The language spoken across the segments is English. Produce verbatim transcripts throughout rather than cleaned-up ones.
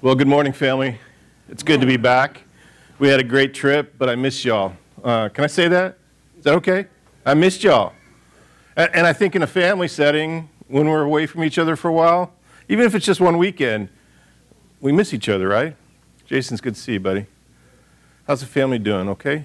Well, good morning, family. It's good to be back. We had a great trip, but I missed y'all. Uh, can I say that? Is that okay? I missed y'all. And, and I think in a family setting, when we're away from each other for a while, even if it's just one weekend, we miss each other, right? Jason's good to see you, buddy. How's the family doing, okay?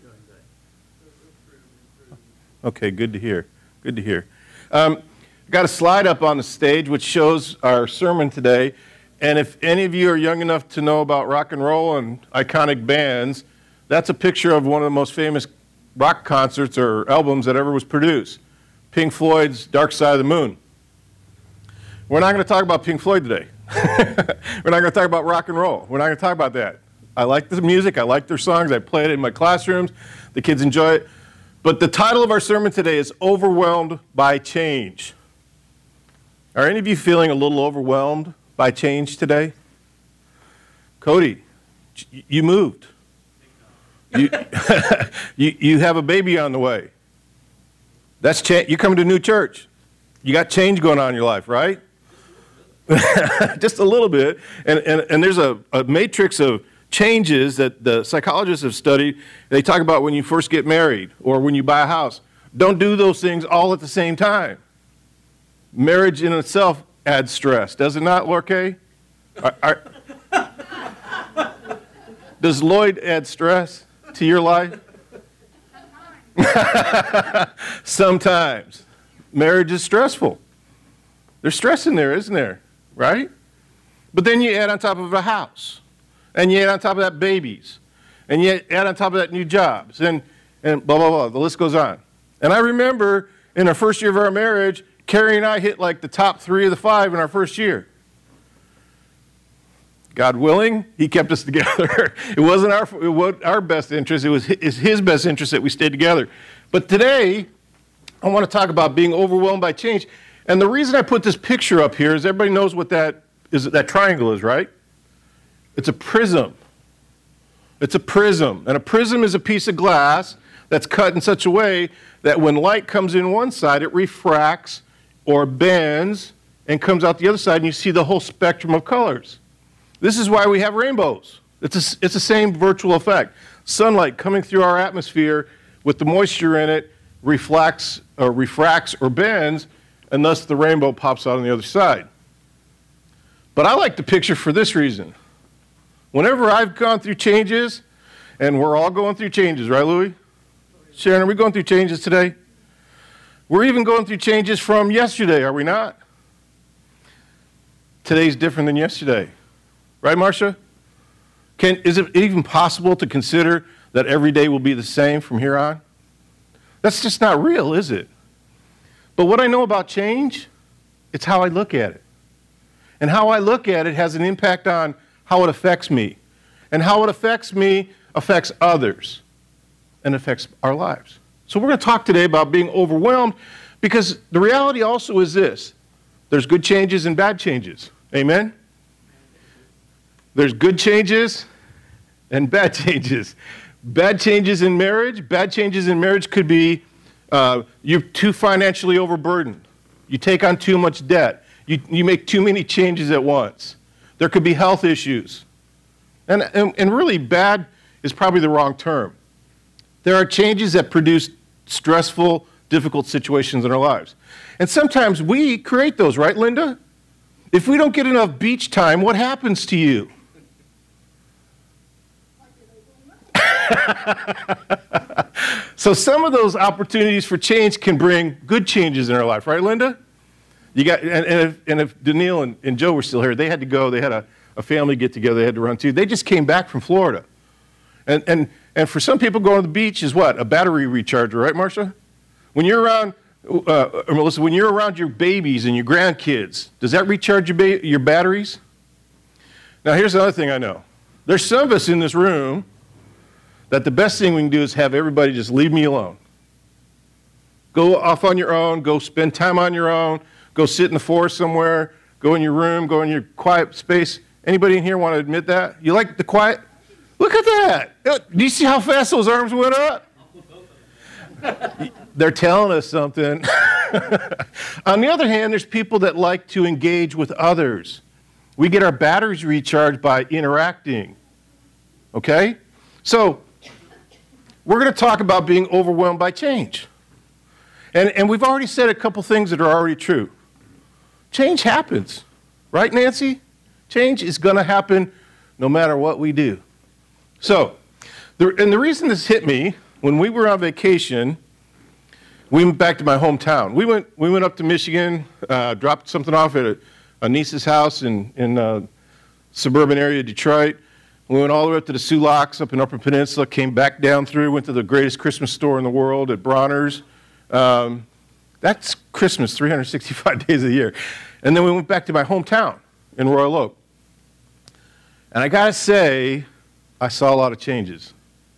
Okay, good to hear. Good to hear. Um, got a slide up on the stage which shows our sermon today. And if any of you are young enough to know about rock and roll and iconic bands, that's a picture of one of the most famous rock concerts or albums that ever was produced, Pink Floyd's Dark Side of the Moon. We're not going to talk about Pink Floyd today. We're not going to talk about rock and roll. We're not going to talk about that. I like the music. I like their songs. I play it in my classrooms. The kids enjoy it. But the title of our sermon today is Overwhelmed by Change. Are any of you feeling a little overwhelmed by change today? Cody, you moved. You, you, you have a baby on the way. That's cha- You're coming to a new church. You got change going on in your life, right? Just a little bit. And, and, and there's a, a matrix of changes that the psychologists have studied. They talk about when you first get married or when you buy a house. Don't do those things all at the same time. Marriage in itself adds stress. Does it not, Lorkay? Are, are, does Lloyd add stress to your life? Sometimes. Marriage is stressful. There's stress in there, isn't there? Right? But then you add on top of a house. And you add on top of that babies. And you add on top of that new jobs. And, and blah, blah, blah. The list goes on. And I remember in our first year of our marriage, Carrie and I hit like the top three of the five in our first year. God willing, he kept us together. It wasn't our, it wasn't our best interest. It was his, his best interest that we stayed together. But today, I want to talk about being overwhelmed by change. And the reason I put this picture up here is everybody knows what that is. That triangle is, right? It's a prism. It's a prism. And a prism is a piece of glass that's cut in such a way that when light comes in one side, it refracts or bends and comes out the other side, and you see the whole spectrum of colors. This is why we have rainbows. It's, a, it's the same virtual effect. Sunlight coming through our atmosphere with the moisture in it reflects or refracts or bends, and thus the rainbow pops out on the other side. But I like the picture for this reason. Whenever I've gone through changes, and we're all going through changes, right, Louis? Sharon, are we going through changes today? We're even going through changes from yesterday, are we not? Today's different than yesterday. Right, Marcia? Can, is it even possible to consider that every day will be the same from here on? That's just not real, is it? But what I know about change, it's how I look at it. And how I look at it has an impact on how it affects me. And how it affects me affects others and affects our lives. So we're going to talk today about being overwhelmed because the reality also is this. There's good changes and bad changes. Amen? There's good changes and bad changes. Bad changes in marriage. Bad changes in marriage could be uh, you're too financially overburdened. You take on too much debt. You, you make too many changes at once. There could be health issues. And, and, and really bad is probably the wrong term. There are changes that produce stressful, difficult situations in our lives. And sometimes we create those, right, Linda? If we don't get enough beach time, what happens to you? So some of those opportunities for change can bring good changes in our life, right, Linda? You got, and, and if, and if Daniil and, and Joe were still here, they had to go. They had a, a family get together. They had to run too. They just came back from Florida. And, and, and for some people, going to the beach is what? A battery recharger, right, Marcia? When you're around, uh, Melissa, when you're around your babies and your grandkids, does that recharge your, ba- your batteries? Now, here's another thing I know. There's some of us in this room that the best thing we can do is have everybody just leave me alone. Go off on your own. Go spend time on your own. Go sit in the forest somewhere. Go in your room. Go in your quiet space. Anybody in here want to admit that? You like the quiet? Look at that. Do you see how fast those arms went up? They're telling us something. On the other hand, there's people that like to engage with others. We get our batteries recharged by interacting. Okay? So, we're going to talk about being overwhelmed by change. And, and we've already said a couple things that are already true. Change happens. Right, Nancy? Change is going to happen no matter what we do. So, the, and the reason this hit me, when we were on vacation, we went back to my hometown. We went, we went up to Michigan, uh, dropped something off at a, a niece's house in, in uh, suburban area of Detroit. We went all the way up to the Sioux Locks up in Upper Peninsula, came back down through, went to the greatest Christmas store in the world at Bronner's. Um, that's Christmas three hundred sixty-five days a year. And then we went back to my hometown in Royal Oak. And I got to say, I saw a lot of changes.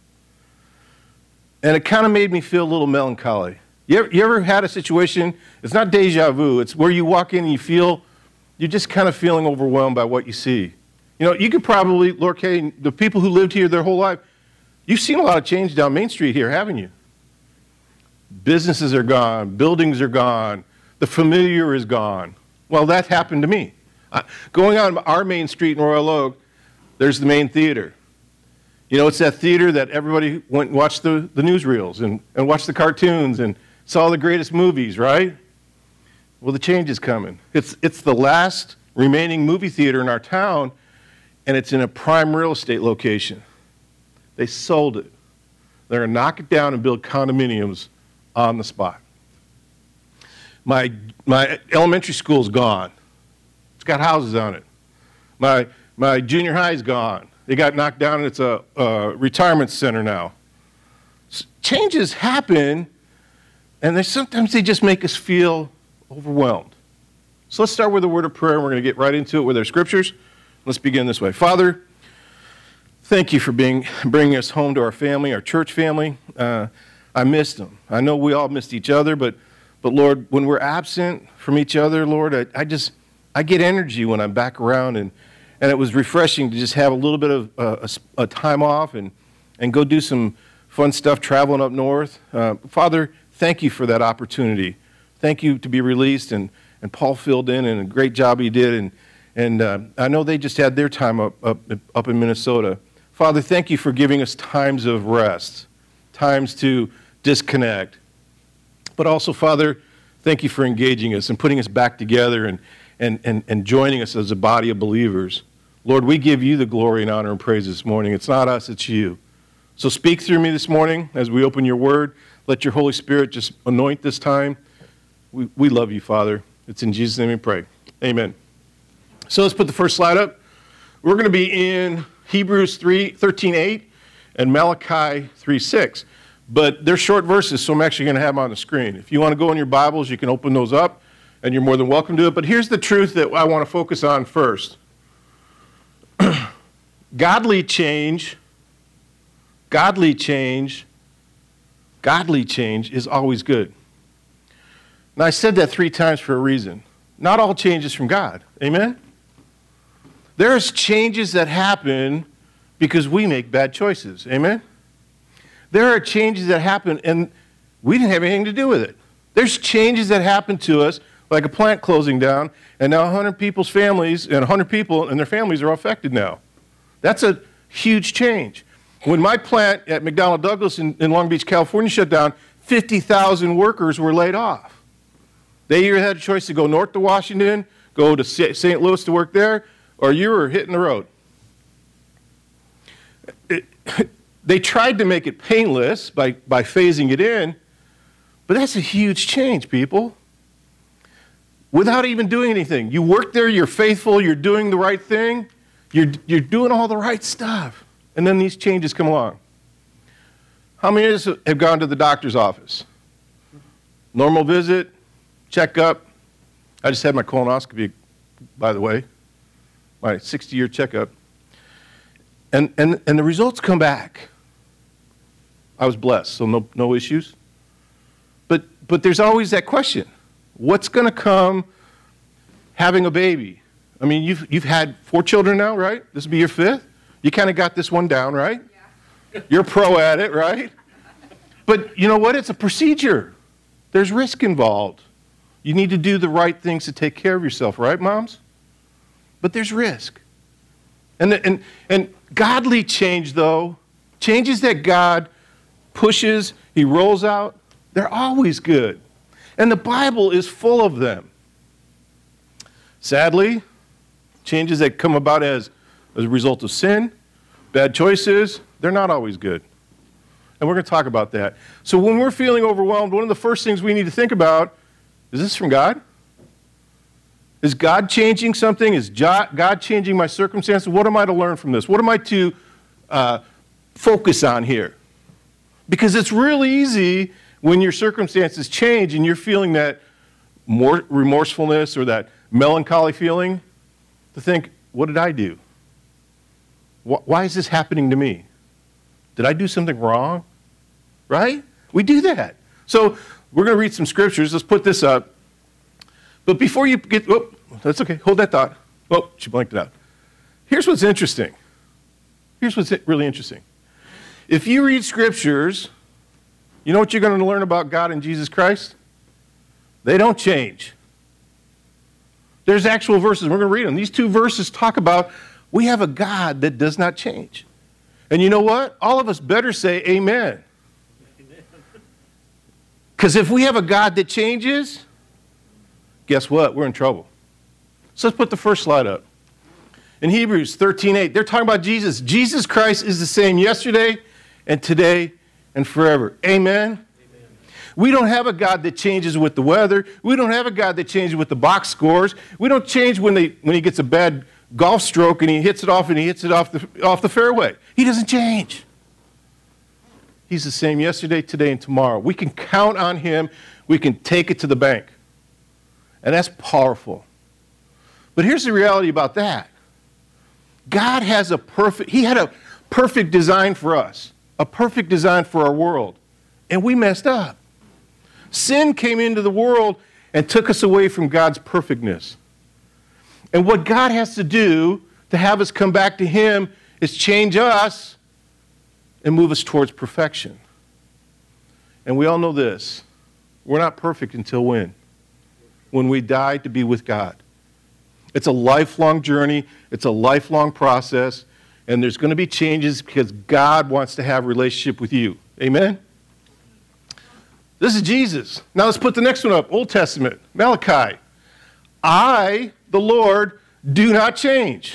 And it kind of made me feel a little melancholy. You ever, you ever had a situation, it's not deja vu, it's where you walk in and you feel, you're just kind of feeling overwhelmed by what you see. You know, you could probably, Lord K, the people who lived here their whole life, you've seen a lot of change down Main Street here, haven't you? Businesses are gone, buildings are gone, the familiar is gone. Well, that happened to me. Uh, going on our main street in Royal Oak, there's the main theater. You know, it's that theater that everybody went and watched the, the newsreels and, and watched the cartoons and saw the greatest movies, right? Well, the change is coming. It's, it's the last remaining movie theater in our town, and it's in a prime real estate location. They sold it. They're going to knock it down and build condominiums on the spot. My, my elementary school's gone. It's got houses on it. My, my junior high's gone. They got knocked down, and it's a, a retirement center now. S- changes happen, and they, sometimes they just make us feel overwhelmed. So let's start with a word of prayer, and we're going to get right into it with our scriptures. Let's begin this way. Father, thank you for being, bringing us home to our family, our church family. Uh, I missed them. I know we all missed each other, but, but Lord, when we're absent from each other, Lord, I, I just, I get energy when I'm back around, and, and it was refreshing to just have a little bit of uh, a, a time off and, and go do some fun stuff traveling up north. Uh, Father, thank you for that opportunity. Thank you to be released, and, and Paul filled in, and a great job he did, and, and uh, I know they just had their time up, up, up in Minnesota. Father, thank you for giving us times of rest, times to disconnect. But also, Father, thank you for engaging us and putting us back together and, and, and, and joining us as a body of believers. Lord, we give you the glory and honor and praise this morning. It's not us, it's you. So speak through me this morning as we open your word. Let your Holy Spirit just anoint this time. We, we love you, Father. It's in Jesus' name we pray. Amen. So let's put the first slide up. We're going to be in Hebrews three, thirteen eight and Malachi three six. But they're short verses, so I'm actually going to have them on the screen. If you want to go in your Bibles, you can open those up, and you're more than welcome to it. But here's the truth that I want to focus on first. Godly change, godly change, godly change is always good. Now, I said that three times for a reason. Not all change is from God. Amen? There's changes that happen because we make bad choices. Amen? There are changes that happen, and we didn't have anything to do with it. There's changes that happen to us, like a plant closing down, and now one hundred people's families, and one hundred people and their families are affected now. That's a huge change. When my plant at McDonnell Douglas in, in Long Beach, California shut down, fifty thousand workers were laid off. They either had a choice to go north to Washington, go to Saint Louis to work there, or you were hitting the road. It, They tried to make it painless by, by phasing it in, but that's a huge change, people. Without even doing anything. You work there, you're faithful, you're doing the right thing, you're, you're doing all the right stuff, and then these changes come along. How many of us have gone to the doctor's office? Normal visit, checkup. I just had my colonoscopy, by the way, my sixty-year checkup. And, and, and the results come back. I was blessed, so no, no issues. But, but there's always that question. What's going to come having a baby? I mean, you've, you've had four children now, right? This will be your fifth? You kind of got this one down, right? Yeah. You're pro at it, right? But you know what? It's a procedure. There's risk involved. You need to do the right things to take care of yourself, right, moms? but there's risk. And, the, and, and godly change, though, changes that God pushes, he rolls out, they're always good. And the Bible is full of them. Sadly, changes that come about as, as a result of sin, bad choices, they're not always good. And we're going to talk about that. So when we're feeling overwhelmed, one of the first things we need to think about, is this from God? Is God changing something? Is God changing my circumstances? What am I to learn from this? What am I to uh, focus on here? Because it's really easy when your circumstances change and you're feeling that more remorsefulness or that melancholy feeling to think, what did I do? Why is this happening to me? Did I do something wrong? Right? We do that. So we're going to read some scriptures. Let's put this up. But before you get, oh, that's okay. Hold that thought. Oh, she blanked it out. Here's what's interesting. Here's what's really interesting. If you read scriptures, you know what you're going to learn about God and Jesus Christ? They don't change. There's actual verses. We're going to read them. These two verses talk about we have a God that does not change. And you know what? All of us better say amen. Because if we have a God that changes, guess what? We're in trouble. So let's put the first slide up. In Hebrews thirteen eight, they're talking about Jesus. Jesus Christ is the same yesterday and today and forever. Amen? Amen. We don't have a God that changes with the weather. We don't have a God that changes with the box scores. We don't change when, they, when he gets a bad golf stroke and he hits it off and he hits it off the, off the fairway. He doesn't change. He's the same yesterday, today, and tomorrow. We can count on him. We can take it to the bank. And that's powerful. But here's the reality about that. God has a perfect, he had a perfect design for us, a perfect design for our world, and we messed up. Sin came into the world and took us away from God's perfectness. And what God has to do to have us come back to him is change us and move us towards perfection. And we all know this. We're not perfect until when? When we die to be with God. It's a lifelong journey. It's a lifelong process. And there's going to be changes because God wants to have a relationship with you. Amen? This is Jesus. Now let's put the next one up. Old Testament, Malachi. I, the Lord, do not change.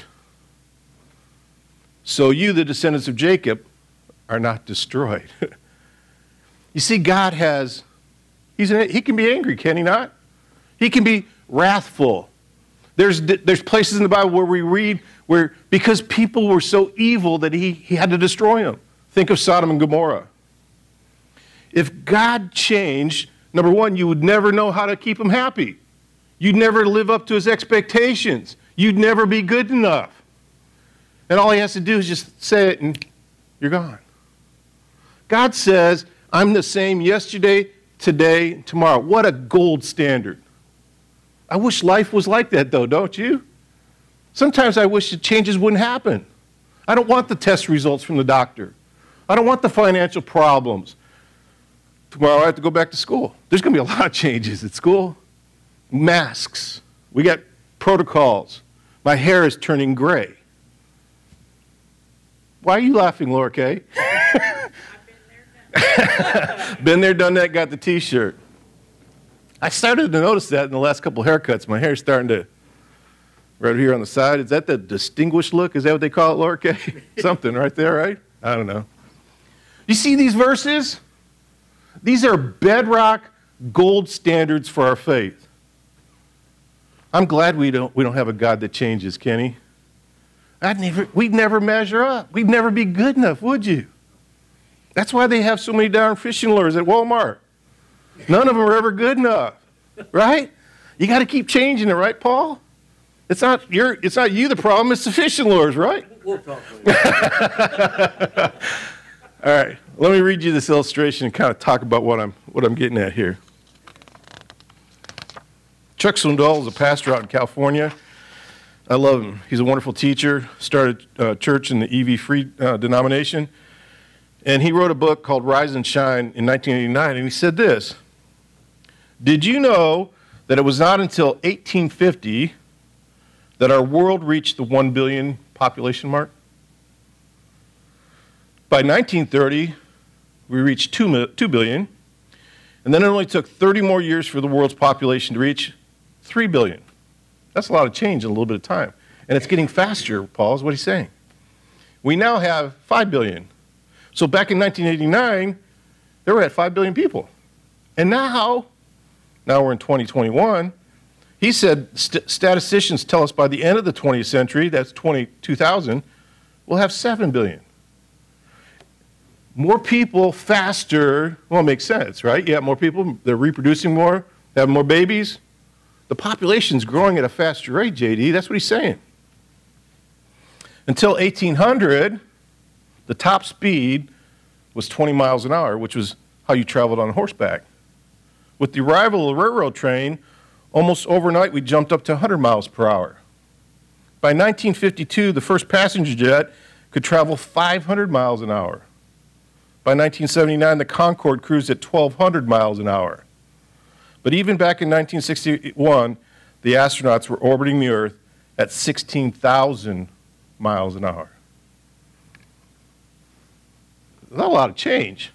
So you, the descendants of Jacob, are not destroyed. You see, God has, he's an, he can be angry, can he not? He can be wrathful. There's, there's places in the Bible where we read where because people were so evil that he, he had to destroy them. Think of Sodom and Gomorrah. If God changed, number one, you would never know how to keep him happy. You'd never live up to his expectations. You'd never be good enough. And all he has to do is just say it and you're gone. God says, I'm the same yesterday, today, tomorrow. What a gold standard. I wish life was like that, though, don't you? Sometimes I wish the changes wouldn't happen. I don't want the test results from the doctor. I don't want the financial problems. Tomorrow I have to go back to school. There's going to be a lot of changes at school. Masks. We got protocols. My hair is turning gray. Why are you laughing, Laura Kay? Been there, done that, got the t-shirt. I started to notice that in the last couple haircuts. My hair's starting to, right here on the side. Is that the distinguished look? Is that what they call it, Laura Kay? Something right there, right? I don't know. You see these verses? These are bedrock gold standards for our faith. I'm glad we don't, we don't have a God that changes, Kenny. I'd never, we'd never measure up. We'd never be good enough, would you? That's why they have so many darn fishing lures at Walmart. None of them are ever good enough, right? You got to keep changing it, right, Paul? It's not your, it's not you the problem, it's the fishing lures, right? We'll talk later. All right, let me read you this illustration and kind of talk about what I'm, what I'm getting at here. Chuck Swindoll is a pastor out in California. I love him. He's a wonderful teacher, started a church in the E V free uh, denomination. And he wrote a book called Rise and Shine in nineteen eighty-nine, and he said this: did you know that it was not until eighteen fifty that our world reached the one billion population mark? By nineteen thirty, we reached two billion, and then it only took thirty more years for the world's population to reach three billion. That's a lot of change in a little bit of time. And it's getting faster, Paul, is what he's saying. We now have five billion. So back in nineteen eighty-nine, they were at five billion people. And now, now we're in twenty twenty-one, he said st- statisticians tell us by the end of the twentieth century, that's two thousand, we'll have seven billion. More people faster, well, it makes sense, right? You have more people, they're reproducing more, they have more babies. The population's growing at a faster rate, J D, that's what he's saying. Until eighteen hundred, the top speed was twenty miles an hour, which was how you traveled on horseback. With the arrival of the railroad train, almost overnight we jumped up to one hundred miles per hour. By nineteen fifty-two, the first passenger jet could travel five hundred miles an hour. By nineteen seventy-nine, the Concorde cruised at twelve hundred miles an hour. But even back in nineteen sixty-one, the astronauts were orbiting the Earth at sixteen thousand miles an hour. That's a lot of change.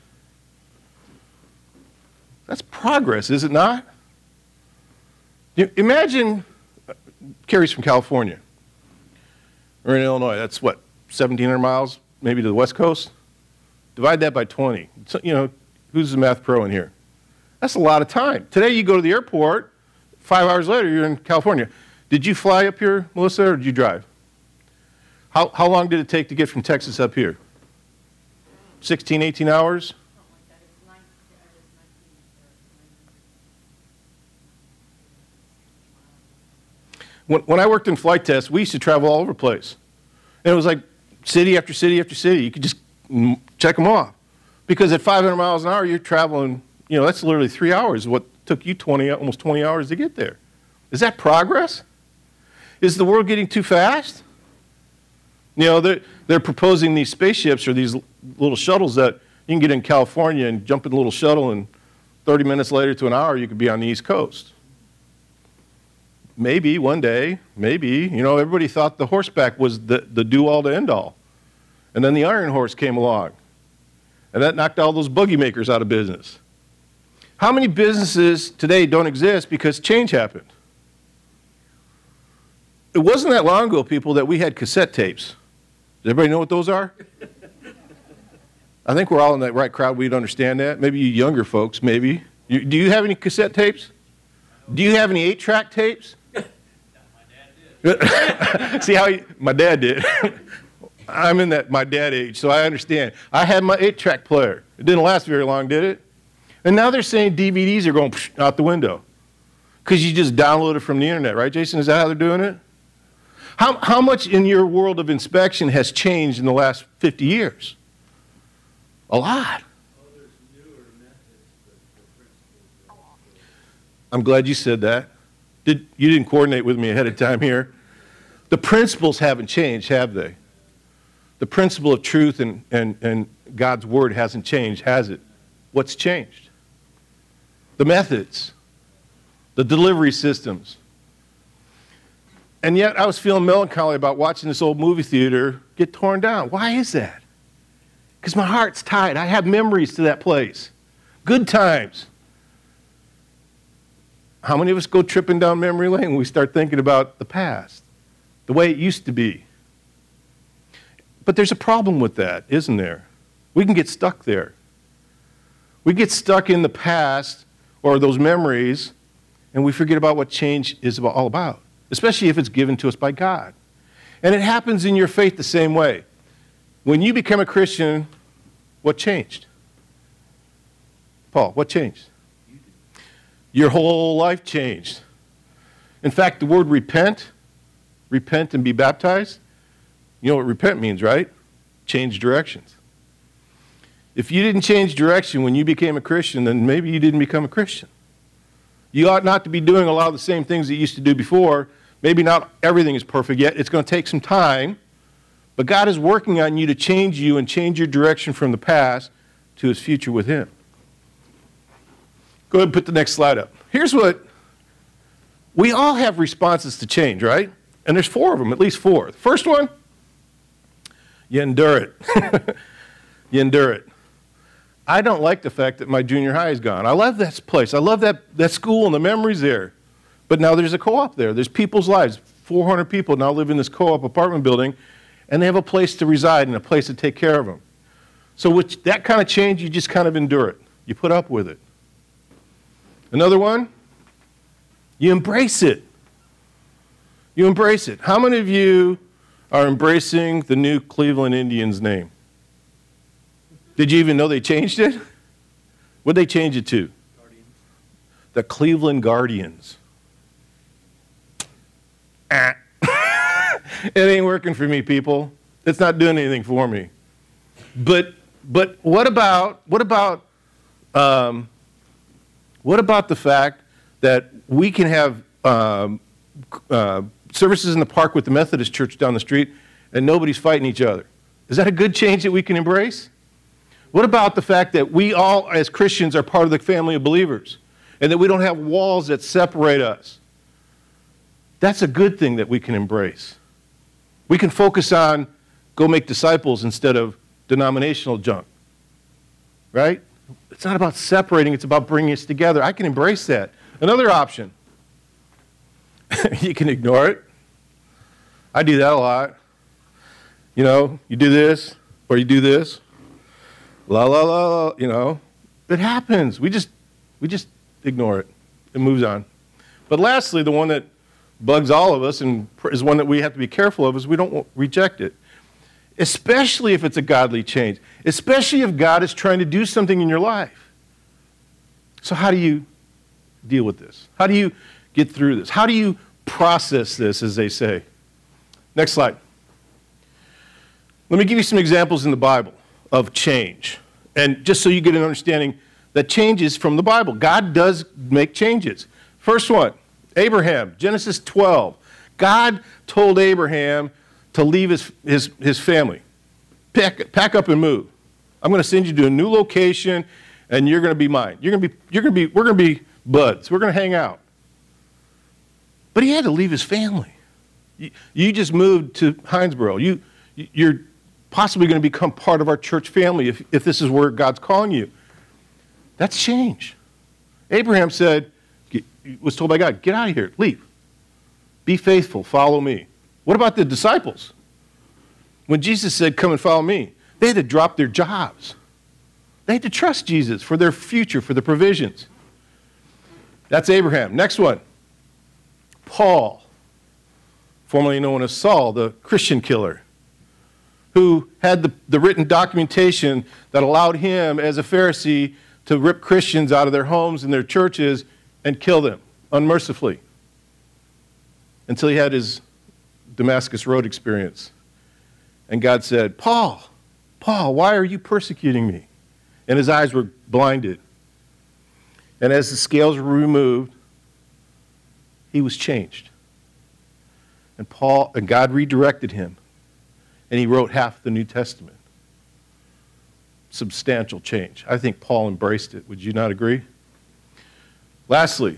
That's progress, is it not? You imagine, uh, Carrie's from California. We're in Illinois. That's what, seventeen hundred miles, maybe to the West Coast? Divide that by twenty. So, you know, who's the math pro in here? That's a lot of time. Today you go to the airport, five hours later you're in California. Did you fly up here, Melissa, or did you drive? How, how long did it take to get from Texas up here? sixteen, eighteen hours? When, when I worked in flight tests, we used to travel all over the place. And it was like city after city after city. You could just check them off. Because at five hundred miles an hour, you're traveling, you know, that's literally three hours, what took you twenty, almost twenty hours to get there. Is that progress? Is the world getting too fast? You know, they're, they're proposing these spaceships or these little shuttles that you can get in California and jump in a little shuttle, and thirty minutes later to an hour, you could be on the East Coast. Maybe one day, maybe. You know, everybody thought the horseback was the, the do-all to end-all. And then the iron horse came along. And that knocked all those buggy makers out of business. How many businesses today don't exist because change happened? It wasn't that long ago, people, that we had cassette tapes. Does everybody know what those are? I think we're all in that right crowd. We'd understand that. Maybe you younger folks, maybe. You, do you have any cassette tapes? Do you have any eight-track tapes? My dad did. See how he, my dad did. I'm in that my dad age, so I understand. I had my eight-track player. It didn't last very long, did it? And now they're saying D V Ds are going out the window because you just download it from the internet, right, Jason? Is that how they're doing it? How, how much in your world of inspection has changed in the last fifty years? A lot. I'm glad you said that. Did, you didn't coordinate with me ahead of time here. The principles haven't changed, have they? The principle of truth and, and, and God's word hasn't changed, has it? What's changed? The methods, the delivery systems. And yet I was feeling melancholy about watching this old movie theater get torn down. Why is that? Because my heart's tied. I have memories to that place. Good times. How many of us go tripping down memory lane when we start thinking about the past, the way it used to be? But there's a problem with that, isn't there? We can get stuck there. We get stuck in the past or those memories, and we forget about what change is all about, especially if it's given to us by God. And it happens in your faith the same way. When you become a Christian, what changed? Paul, what changed? Your whole life changed. In fact, the word repent, repent and be baptized, you know what repent means, right? Change directions. If you didn't change direction when you became a Christian, then maybe you didn't become a Christian. You ought not to be doing a lot of the same things that you used to do before. Maybe not everything is perfect yet. It's going to take some time. But God is working on you to change you and change your direction from the past to his future with him. Go ahead and put the next slide up. Here's what, we all have responses to change, right? And there's four of them, at least four. The first one, you endure it. You endure it. I don't like the fact that my junior high is gone. I love that place. I love that, that school and the memories there. But now there's a co-op there. There's people's lives. four hundred people now live in this co-op apartment building, and they have a place to reside and a place to take care of them. So with that kind of change, you just kind of endure it. You put up with it. Another one, you embrace it. You embrace it. How many of you are embracing the new Cleveland Indians name? Did you even know they changed it? What'd they change it to? Guardians. The Cleveland Guardians. Ah. It ain't working for me, people. It's not doing anything for me. But but what about what about um, what about the fact that we can have um, uh, services in the park with the Methodist Church down the street and nobody's fighting each other? Is that a good change that we can embrace? What about the fact that we all, as Christians, are part of the family of believers and that we don't have walls that separate us? That's a good thing that we can embrace. We can focus on go make disciples instead of denominational junk, right? It's not about separating, it's about bringing us together. I can embrace that. Another option, you can ignore it. I do that a lot. You know, you do this or you do this. La, la, la, la, you know, it happens. We just, we just ignore it. It moves on. But lastly, the one that bugs all of us and is one that we have to be careful of is we don't reject it. Especially if it's a godly change. Especially if God is trying to do something in your life. So how do you deal with this? How do you get through this? How do you process this, as they say? Next slide. Let me give you some examples in the Bible of change. And just so you get an understanding that change is from the Bible. God does make changes. First one, Abraham, Genesis twelve. God told Abraham to leave his, his, his family. Pack, pack up and move. I'm going to send you to a new location, and you're going to be mine. You're going to be, you're going to be, we're going to be buds. We're going to hang out. But he had to leave his family. You, you just moved to Hinesboro. You, you're possibly going to become part of our church family if, if this is where God's calling you. That's change. Abraham said, was told by God, get out of here, leave. Be faithful, follow me. What about the disciples? When Jesus said, come and follow me, they had to drop their jobs. They had to trust Jesus for their future, for the provisions. That's Abraham. Next one, Paul, formerly known as Saul, the Christian killer, who had the, the written documentation that allowed him, as a Pharisee, to rip Christians out of their homes and their churches and kill them unmercifully until he had his Damascus Road experience. And God said, Paul, Paul, why are you persecuting me? And his eyes were blinded. And as the scales were removed, he was changed. And Paul and God redirected him. And he wrote half the New Testament. Substantial change. I think Paul embraced it. Would you not agree? Lastly,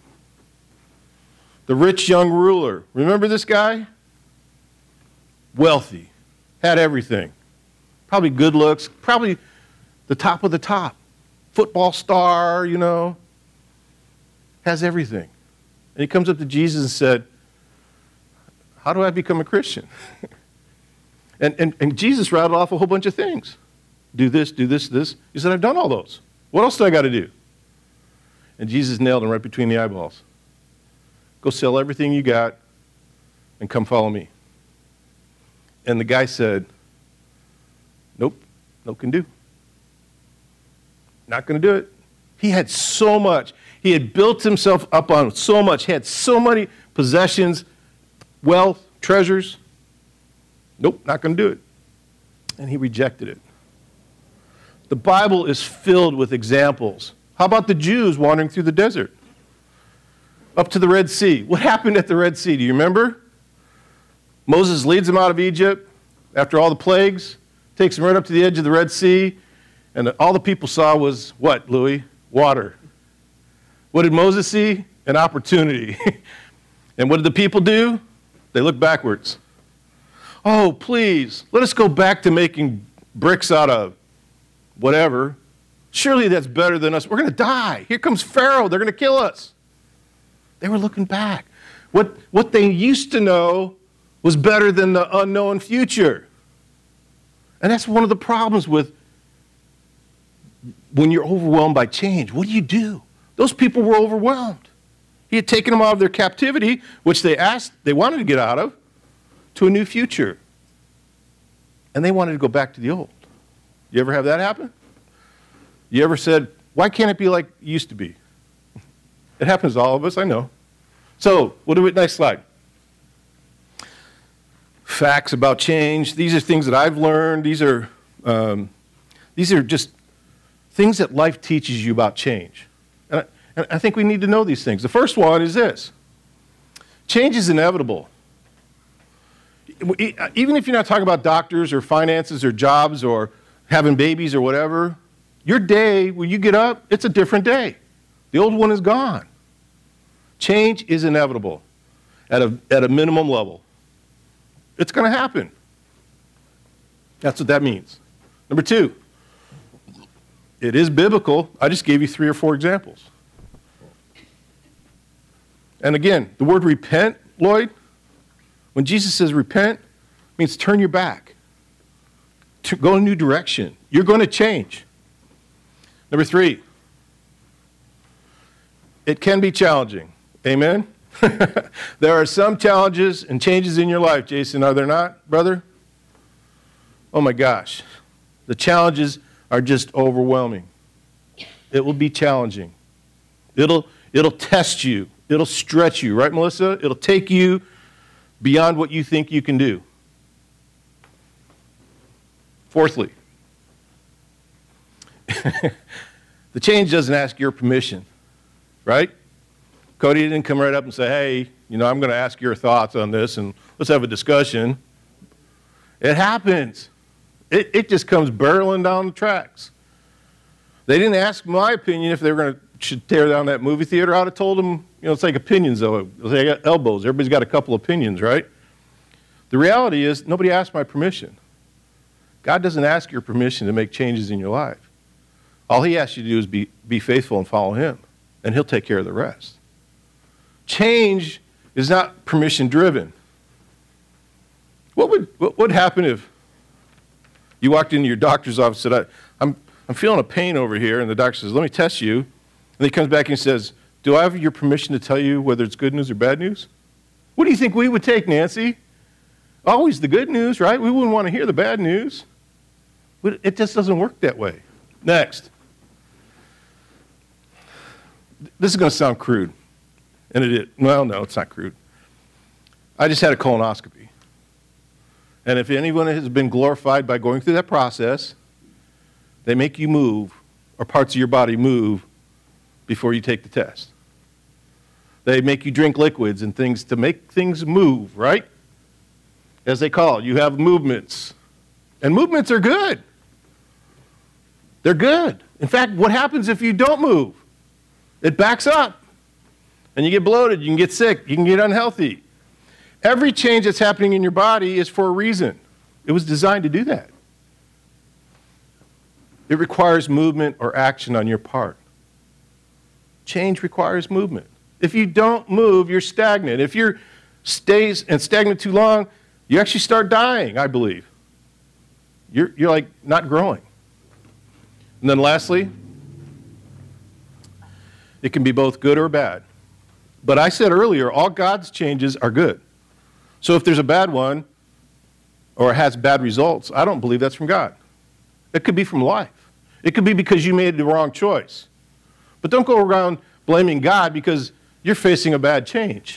the rich young ruler. Remember this guy? Wealthy. Had everything. Probably good looks. Probably the top of the top. Football star, you know. Has everything. And he comes up to Jesus and said, how do I become a Christian? And, and, and Jesus rattled off a whole bunch of things. Do this, do this, this. He said, I've done all those. What else do I got to do? And Jesus nailed him right between the eyeballs. Go sell everything you got and come follow me. And the guy said, nope, no can do. Not going to do it. He had so much. He had built himself up on so much. He had so many possessions, wealth, treasures. Nope, not going to do it. And he rejected it. The Bible is filled with examples. How about the Jews wandering through the desert? Up to the Red Sea. What happened at the Red Sea? Do you remember? Moses leads them out of Egypt after all the plagues, takes them right up to the edge of the Red Sea, and all the people saw was what, Louis? Water. What did Moses see? An opportunity. And what did the people do? They look backwards. Oh, please, let us go back to making bricks out of whatever. Surely that's better than us. We're going to die. Here comes Pharaoh. They're going to kill us. They were looking back. What, what they used to know was better than the unknown future. And that's one of the problems with when you're overwhelmed by change. What do you do? Those people were overwhelmed. He had taken them out of their captivity, which they asked, they wanted to get out of, to a new future. And they wanted to go back to the old. You ever have that happen? You ever said, why can't it be like it used to be? It happens to all of us, I know. So, what do we, next slide. Facts about change. These are things that I've learned. These are, um, these are just things that life teaches you about change. And I, and I think we need to know these things. The first one is this. Change is inevitable. Even if you're not talking about doctors or finances or jobs or having babies or whatever, your day, when you get up, it's a different day. The old one is gone. Change is inevitable at a, at a minimum level. It's going to happen. That's what that means. Number two, it is biblical. I just gave you three or four examples. And again, the word repent, Lloyd, when Jesus says repent, it means turn your back. To go in a new direction. You're going to change. Number three, it can be challenging. Amen? There are some challenges and changes in your life, Jason, are there not, brother? Oh my gosh. The challenges are just overwhelming. It will be challenging. It'll, it'll test you. It'll stretch you, right, Melissa? It'll take you beyond what you think you can do. Fourthly, the change doesn't ask your permission, right? Cody didn't come right up and say, hey, you know, I'm going to ask your thoughts on this and let's have a discussion. It happens. It, it just comes barreling down the tracks. They didn't ask my opinion if they were going to should tear down that movie theater. I'd have told them, you know, it's like opinions, though. They got elbows. Everybody's got a couple opinions, right? The reality is nobody asked my permission. God doesn't ask your permission to make changes in your life. All he asks you to do is be, be faithful and follow him, and he'll take care of the rest. Change is not permission-driven. What would, what would happen if you walked into your doctor's office and said, I, I'm, I'm feeling a pain over here, and the doctor says, let me test you. And he comes back and says, do I have your permission to tell you whether it's good news or bad news? What do you think we would take, Nancy? Always the good news, right? We wouldn't want to hear the bad news. But it just doesn't work that way. Next. This is going to sound crude. And it is. Well, no, it's not crude. I just had a colonoscopy. And if anyone has been glorified by going through that process, they make you move, or parts of your body move, before you take the test. They make you drink liquids and things to make things move, right? As they call it, you have movements. And movements are good. They're good. In fact, what happens if you don't move? It backs up. And you get bloated, you can get sick, you can get unhealthy. Every change that's happening in your body is for a reason. It was designed to do that. It requires movement or action on your part. Change requires movement. If you don't move, you're stagnant. If you're stays and stagnant too long, you actually start dying, I believe. You're, you're like not growing. And then lastly, it can be both good or bad. But I said earlier, all God's changes are good. So if there's a bad one or it has bad results, I don't believe that's from God. It could be from life. It could be because you made the wrong choice. But don't go around blaming God because you're facing a bad change.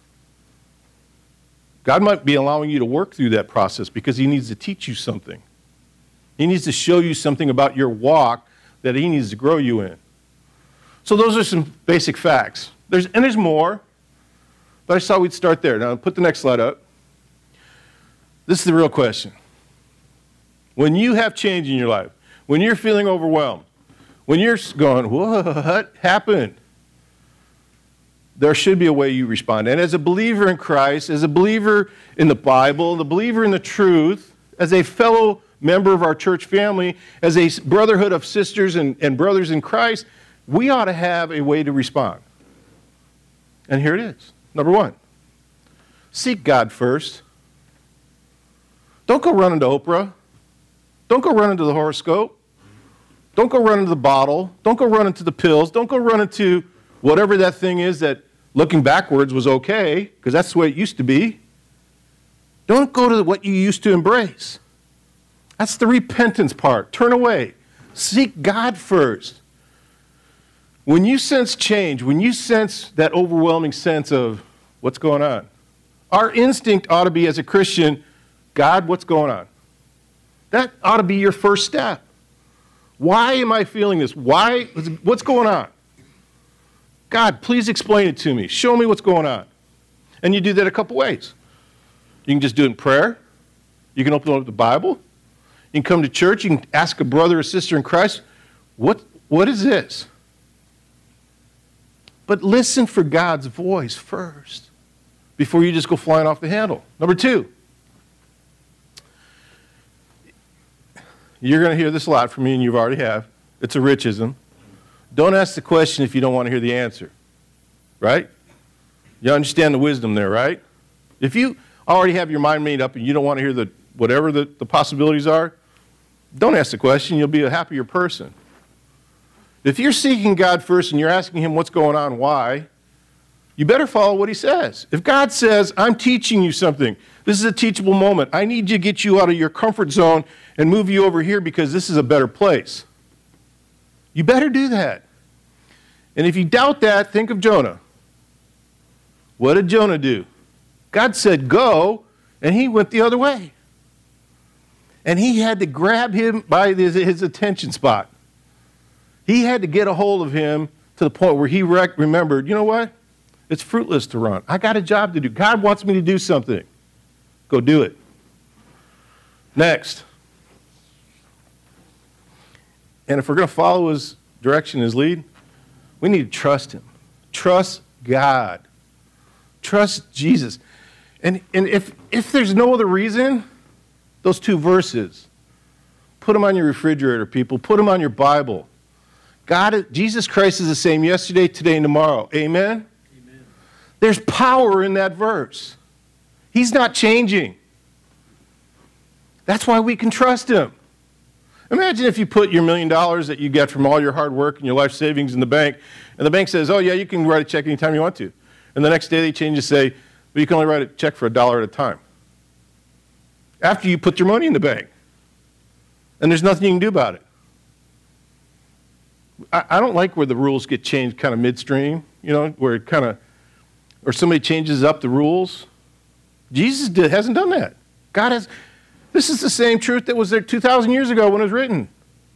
God might be allowing you to work through that process because he needs to teach you something. He needs to show you something about your walk that he needs to grow you in. So those are some basic facts. There's, and there's more, but I thought we'd start there. Now put the next slide up. This is the real question. When you have change in your life, when you're feeling overwhelmed, when you're going, what happened? there should be a way you respond. And as a believer in Christ, as a believer in the Bible, the believer in the truth, as a fellow member of our church family, as a brotherhood of sisters and, and brothers in Christ, we ought to have a way to respond. And here it is. Number one, seek God first. Don't go run into Oprah. Don't go run into the horoscope. Don't go run into the bottle. Don't go run into the pills. Don't go run into whatever that thing is that looking backwards was okay, because that's the way it used to be. Don't go to what you used to embrace. That's the repentance part. Turn away. Seek God first. When you sense change, when you sense that overwhelming sense of what's going on, our instinct ought to be as a Christian, God, what's going on? That ought to be your first step. Why am I feeling this? Why? What's going on? God, please explain it to me. Show me what's going on. And you do that a couple ways. You can just do it in prayer. You can open up the Bible. You can come to church. You can ask a brother or sister in Christ, what, what is this? But listen for God's voice first before you just go flying off the handle. Number two, you're going to hear this a lot from me, and you already have. It's a Richism. Don't ask the question if you don't want to hear the answer, right? You understand the wisdom there, right? If you already have your mind made up and you don't want to hear the whatever the, the possibilities are, don't ask the question. You'll be a happier person. If you're seeking God first and you're asking him what's going on, why, you better follow what he says. If God says, I'm teaching you something, this is a teachable moment, I need to get you out of your comfort zone and move you over here because this is a better place, you better do that. And if you doubt that, think of Jonah. What did Jonah do? God said, go, and he went the other way. And he had to grab him by his, his attention spot. He had to get a hold of him to the point where he rec- remembered, you know what? It's fruitless to run. I got a job to do. God wants me to do something. Go do it. Next. And if we're going to follow his direction, his lead, we need to trust him. Trust God. Trust Jesus. And, and if, if there's no other reason, those two verses, put them on your refrigerator, people. Put them on your Bible. God, Jesus Christ is the same yesterday, today, and tomorrow. Amen? Amen. There's power in that verse. He's not changing. That's why we can trust him. Imagine if you put your million dollars that you get from all your hard work and your life savings in the bank, and the bank says, oh, yeah, you can write a check anytime you want to. And the next day they change to say, well, you can only write a check for a dollar at a time. After you put your money in the bank. And there's nothing you can do about it. I, I don't like where the rules get changed kind of midstream, you know, where it kind of, or somebody changes up the rules. Jesus did, hasn't done that. God has, this is the same truth that was there two thousand years ago when it was written.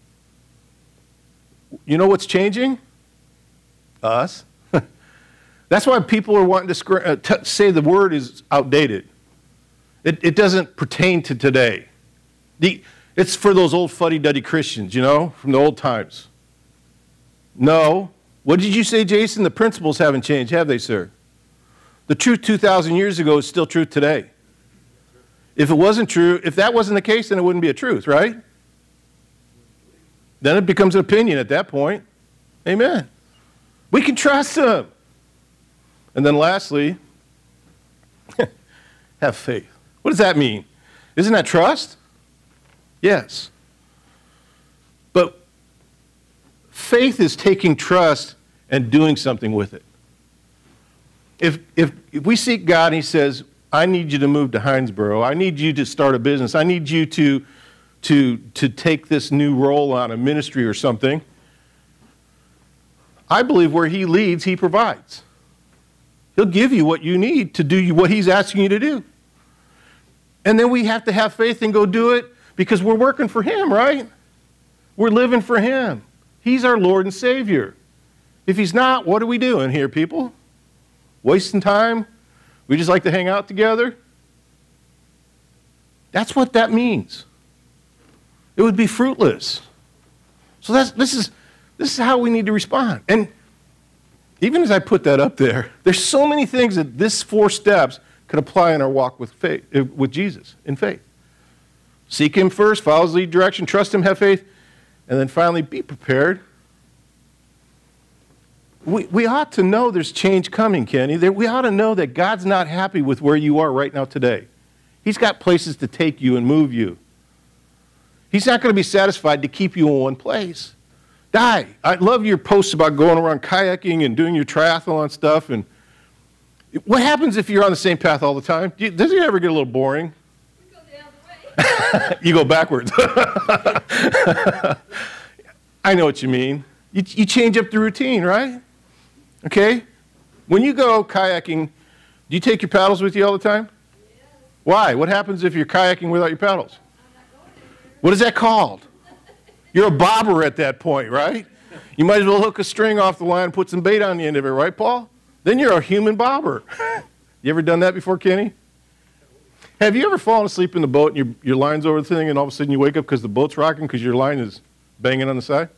You know what's changing? Us. That's why people are wanting to scr- uh, t- say the word is outdated. It, it doesn't pertain to today. The, it's for those old fuddy-duddy Christians, you know, from the old times. No. What did you say, Jason? The principles haven't changed, have they, sir? The truth two thousand years ago is still true today. If it wasn't true, if that wasn't the case, then it wouldn't be a truth, right? Then it becomes an opinion at that point. Amen. We can trust him. And then lastly, have faith. What does that mean? Isn't that trust? Yes. But faith is taking trust and doing something with it. If, if, if we seek God and he says, I need you to move to Hinesboro, I need you to start a business, I need you to, to, to take this new role on a ministry or something, I believe where he leads, he provides. He'll give you what you need to do what he's asking you to do. And then we have to have faith and go do it because we're working for him, right? We're living for him. He's our Lord and Savior. If he's not, what are we doing here, people? Wasting time? We just like to hang out together? That's what that means. It would be fruitless. So that's, this is, this is how we need to respond. And Even as I put that up there, there's so many things that this four steps could apply in our walk with faith, with Jesus, in faith. Seek him first, follow his lead direction, trust him, have faith, and then finally be prepared. We, we ought to know there's change coming, Kenny. We ought to know that God's not happy with where you are right now today. He's got places to take you and move you. He's not going to be satisfied to keep you in one place. Die. I love your posts about going around kayaking and doing your triathlon stuff. And what happens if you're on the same path all the time? Does it ever get a little boring? You go the other way. You go backwards. I know what you mean. You, you change up the routine, right? Okay? When you go kayaking, do you take your paddles with you all the time? Yes. Why? What happens if you're kayaking without your paddles? I'm not going anywhere. What is that called? You're a bobber at that point, right? You might as well hook a string off the line and put some bait on the end of it, right, Paul? Then you're a human bobber. You ever done that before, Kenny? Have you ever fallen asleep in the boat and your, your line's over the thing and all of a sudden you wake up because the boat's rocking because your line is banging on the side?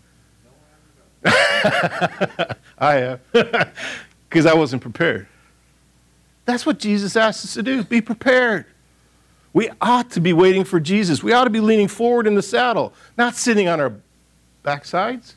I have. Because I wasn't prepared. That's what Jesus asked us to do. Be prepared. We ought to be waiting for Jesus. We ought to be leaning forward in the saddle, not sitting on our backsides.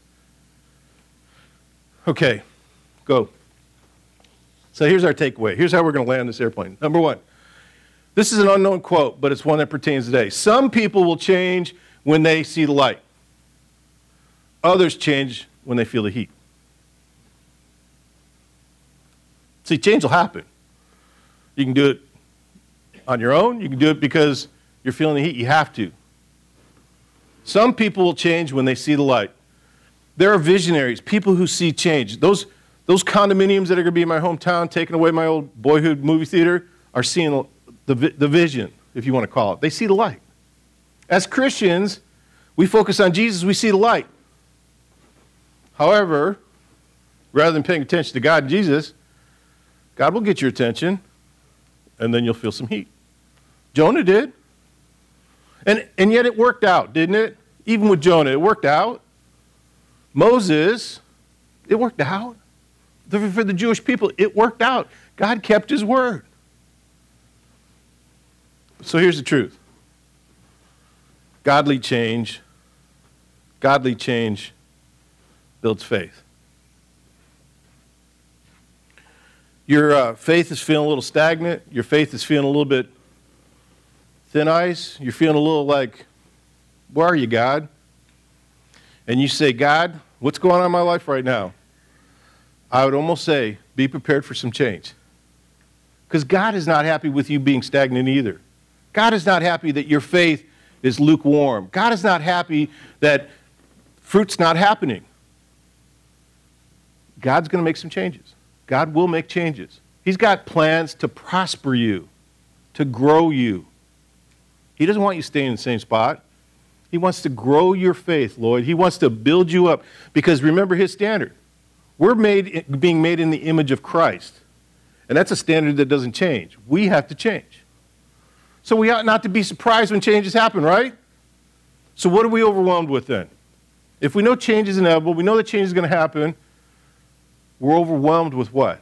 Okay, go. So here's our takeaway. Here's how we're going to land this airplane. Number one, this is an unknown quote, but it's one that pertains today. Some people will change when they see the light. Others change when they feel the heat. See, change will happen. You can do it on your own. You can do it because you're feeling the heat. You have to. Some people will change when they see the light. There are visionaries, people who see change. Those, those condominiums that are going to be in my hometown, taking away my old boyhood movie theater, are seeing the, the vision, if you want to call it. They see the light. As Christians, we focus on Jesus, we see the light. However, rather than paying attention to God and Jesus, God will get your attention, and then you'll feel some heat. Jonah did. And, and yet it worked out, didn't it? Even with Jonah, it worked out. Moses, it worked out. For, for the Jewish people, it worked out. God kept his word. So here's the truth. Godly change, godly change builds faith. Your uh, faith is feeling a little stagnant. Your faith is feeling a little bit thin ice. You're feeling a little like, where are you, God? And you say, God, what's going on in my life right now? I would almost say, be prepared for some change. Because God is not happy with you being stagnant either. God is not happy that your faith is lukewarm. God is not happy that fruit's not happening. God's going to make some changes. God will make changes. He's got plans to prosper you, to grow you. He doesn't want you staying in the same spot. He wants to grow your faith, Lloyd. He wants to build you up. Because remember his standard. We're made, being made in the image of Christ. And that's a standard that doesn't change. We have to change. So we ought not to be surprised when changes happen, right? So what are we overwhelmed with then? If we know change is inevitable, we know that change is going to happen, we're overwhelmed with what?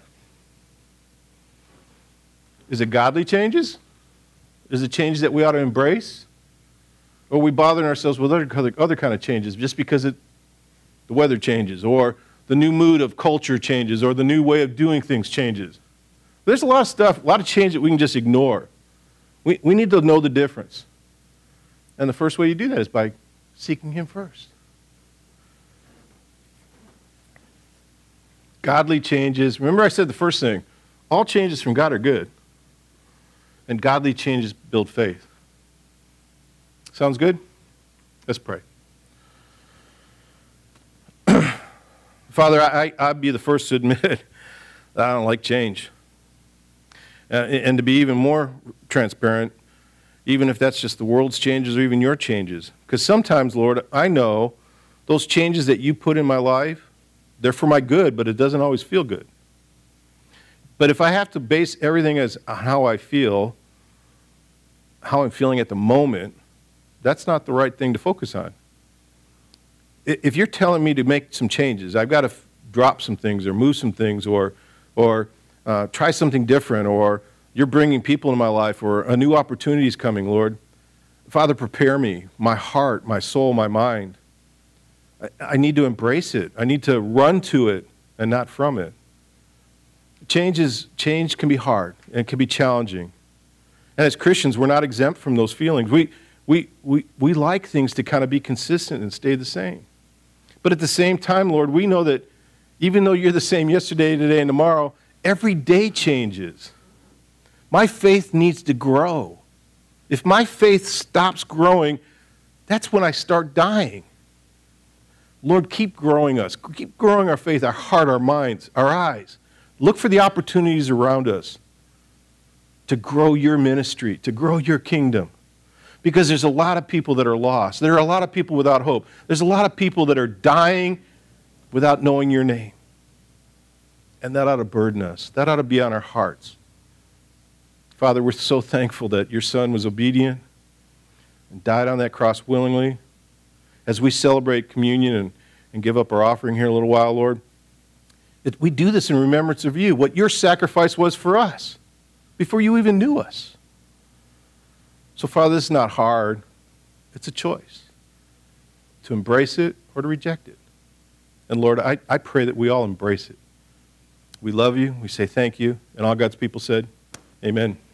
Is it godly changes? Is it changes that we ought to embrace? Or are we bothering ourselves with other, other kind of changes just because it, the weather changes, or the new mood of culture changes, or the new way of doing things changes? There's a lot of stuff, a lot of change that we can just ignore. We, we need to know the difference. And the first way you do that is by seeking him first. Godly changes. Remember I said the first thing, all changes from God are good. And godly changes build faith. Sounds good? Let's pray. Father, I, I'd be the first to admit that I don't like change. Uh, and to be even more transparent, even if that's just the world's changes or even your changes. Because sometimes, Lord, I know those changes that you put in my life, they're for my good, but it doesn't always feel good. But if I have to base everything as on how I feel, how I'm feeling at the moment, that's not the right thing to focus on. If you're telling me to make some changes, I've got to drop some things or move some things or, or uh, try something different, or you're bringing people into my life, or a new opportunity is coming, Lord. Father, prepare me, my heart, my soul, my mind. I, I need to embrace it. I need to run to it and not from it. Change, is, change can be hard and it can be challenging. And as Christians, we're not exempt from those feelings. We, we, we, we like things to kind of be consistent and stay the same. But at the same time, Lord, we know that even though you're the same yesterday, today, and tomorrow, every day changes. My faith needs to grow. If my faith stops growing, that's when I start dying. Lord, keep growing us. Keep growing our faith, our heart, our minds, our eyes. Look for the opportunities around us to grow your ministry, to grow your kingdom. Because there's a lot of people that are lost. There are a lot of people without hope. There's a lot of people that are dying without knowing your name. And that ought to burden us. That ought to be on our hearts. Father, we're so thankful that your Son was obedient and died on that cross willingly. As we celebrate communion and, and give up our offering here in a little while, Lord, it, we do this in remembrance of you, what your sacrifice was for us before you even knew us. So, Father, this is not hard. It's a choice to embrace it or to reject it. And, Lord, I, I pray that we all embrace it. We love you. We say thank you. And all God's people said, amen.